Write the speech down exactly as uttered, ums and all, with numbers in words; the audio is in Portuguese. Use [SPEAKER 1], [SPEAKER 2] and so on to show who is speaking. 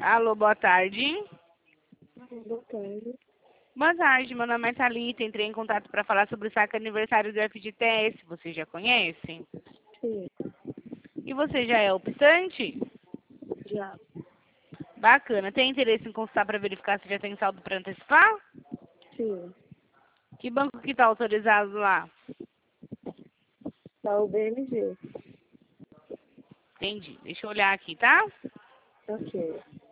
[SPEAKER 1] Alô, boa tarde.
[SPEAKER 2] Boa tarde.
[SPEAKER 1] Boa tarde, meu nome é Thalita. Entrei em contato para falar sobre o saque aniversário do F G T S. Você já conhece?
[SPEAKER 2] Sim,
[SPEAKER 1] E você já é optante?
[SPEAKER 2] já.
[SPEAKER 1] Bacana. Tem interesse em consultar para verificar se já tem saldo para antecipar?
[SPEAKER 2] Sim.
[SPEAKER 1] Que banco que está autorizado lá?
[SPEAKER 2] Tá o B M G.
[SPEAKER 1] Entendi. Deixa eu olhar aqui, tá?
[SPEAKER 2] Ok.